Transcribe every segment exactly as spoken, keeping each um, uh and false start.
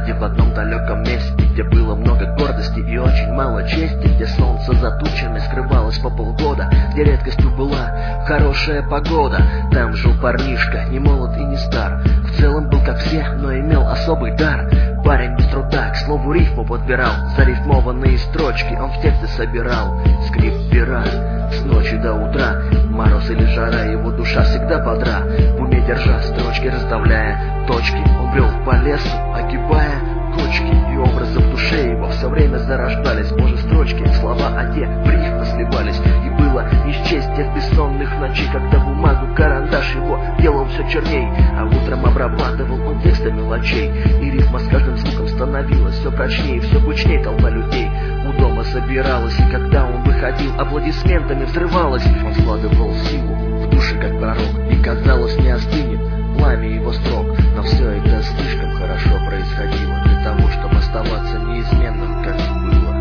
городе, в одном далеком месте, где было много гордости и очень мало чести, где солнце за тучами скрывалось по полгода, где редкостью была хорошая погода. Там жил парнишка, не молод и не стар, в целом был как все, но имел особый дар. Парень без труда, к слову, рифму подбирал, зарифмованные строчки он в тексте собирал. Скрип пера с ночи до утра, мороз или жара, его душа всегда бодра. В уме держа строчки, расставляя точки, он брел по лесу, огибая кочки, и образы в душе его все время зарождались. Может, строчки, слова, а те в рифмы сливались. И было не счесть тех бессонных ночей, когда бумагу карандаш его делал все черней, а утром обрабатывал он тексты мелочей, и рифма с каждым звуком становилась все прочнее, все гучней толпа людей у дома собиралась, и когда он выходил, аплодисментами взрывалась. Он складывал силу в душе, как пророк, и казалось, не остынет пламя его строк. Но все это слишком хорошо происходило для того, чтобы оставаться неизменным, как было.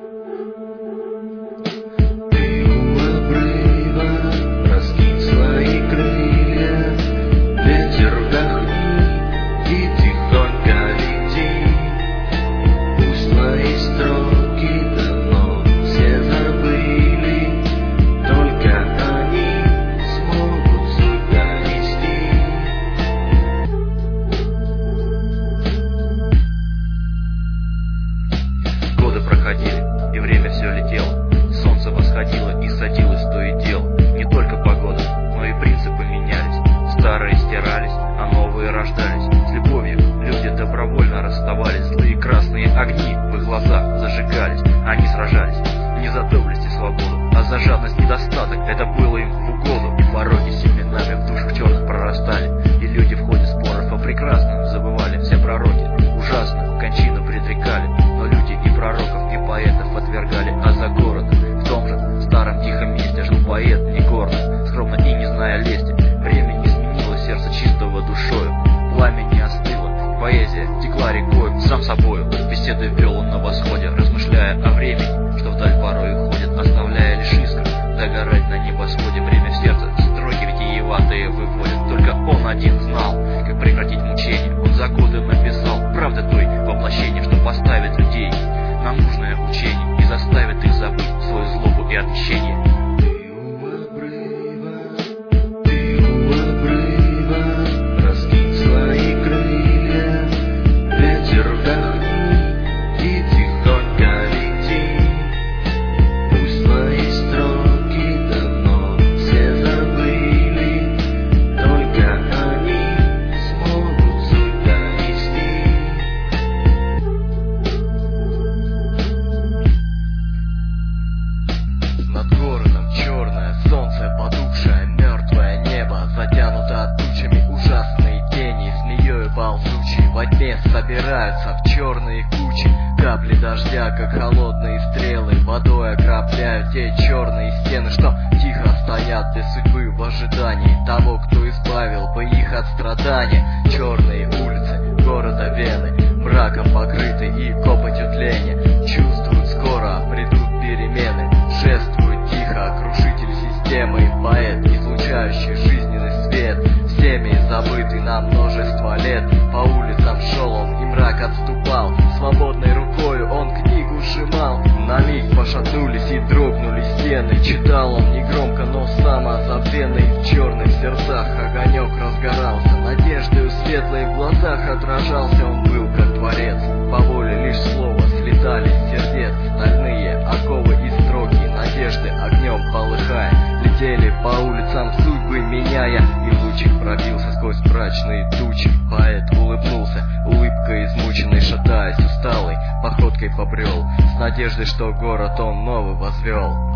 Ты у обрыва, раскинь свои крылья, ветер вдохни и тихонько лети. Пусть мои строки давно все забыли, только они смогут суть донести. Годы проходили, и время все летело. Солнце восходило и садилось то и дело. Не только погода, но и принципы менялись. Старые стирались, а новые рождались. С любовью люди добровольно расставались. Злые красные огни в их глазах зажигались. Они сражались не за доблесть и свободу, а за жадность и недостаток. Это было им в угоду. И пороки семенами в душах черных прорастали, и люди в ходе споров о прекрасном забывали. Все пророки ужасную кончину предрекали, но люди и пророков, и поэтов отвергали. А за городом, в том же старом тихом месте, жил поэт не гордо, скромно и не зная лести. Время не сменило сердце чистого душою, пламя не остыло, поэзия текла рекой сам собою. Беседы вел он на восходе, размышляя о времени, что вдаль порой уходит, оставляя лишь искры догорать на небосводе. Время в сердце строки витиеватые выводят, только он один знал, как прекратить мучение. Он за годы написал правды той воплощение, что поставит людей на нужное учение и заставит их забыть свою злобу и отмщение. Ты у обрыва, ты у обрыва, раскинь свои крылья, ветер вдохни и тихонько лети. Пусть мои строки давно все забыли, только они смогут суть донести. Над городом черное солнце, потухшее мертвое небо, затянуто тучами ужасные тени, змеей ползучей во тьме собираются в черные кучи. Капли дождя, как холодные стрелы, водой окропляют те черные стены, что тихо стоят без судьбы в ожидании того, кто избавил бы их от страдания. Черные улицы города Вены, мраком покрыты и копотью тления, чувствуют, скоро придут перемены. Шествует тихо крушитель системы, поэт, излучающий жизненный свет, всеми забытый на множество лет. По улицам шел он, и мрак отступал, свободной рукою он книгу сжимал. На миг пошатнулись и дрогнули стены, читал он негромко, но самозабвенный. В черных сердцах огонек разгорался, надеждою светлой в глазах отражался. Он был как творец, по воле лишь слова слетали с сердец стальные оковы и строки надежды, огнем полыхая, летели по улицам судьбы меняя. И лучик пробился сквозь мрачные тучи, поэт улыбнулся, улыбкой измученной, шатаясь усталой походкой побрел, с надеждой, что город он новый возвел.